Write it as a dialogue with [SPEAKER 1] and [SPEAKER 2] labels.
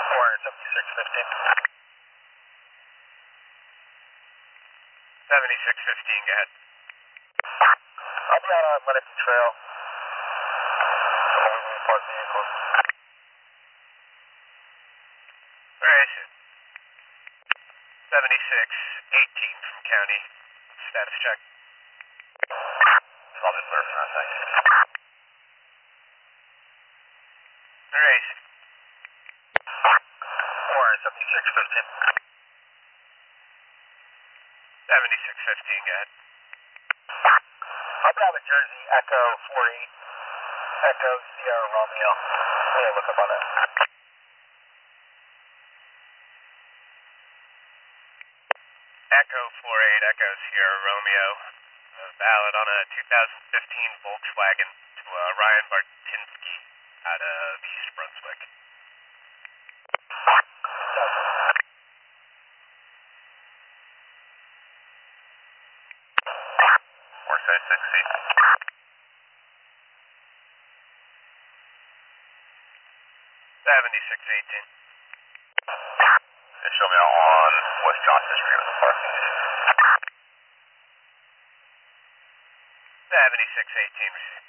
[SPEAKER 1] 7615, go ahead.
[SPEAKER 2] I'll be out on Lenape Trail. Moving parked vehicles.
[SPEAKER 1] Where is it? 7618 from county. Status check.
[SPEAKER 2] I'll be clear for that, thanks.
[SPEAKER 1] Where is it?
[SPEAKER 2] 7615.
[SPEAKER 1] 7615, go ahead.
[SPEAKER 2] I'll be out of Jersey, Echo 48, Echo Sierra Romeo. Let me look up on that.
[SPEAKER 1] Echo 48, Echo Sierra Romeo. Valid on a 2015 Volkswagen to Ryan Bartinsky out of East Brunswick. 7618.
[SPEAKER 2] Show me on West Johnson Street with the parking issues.
[SPEAKER 1] 7618 received.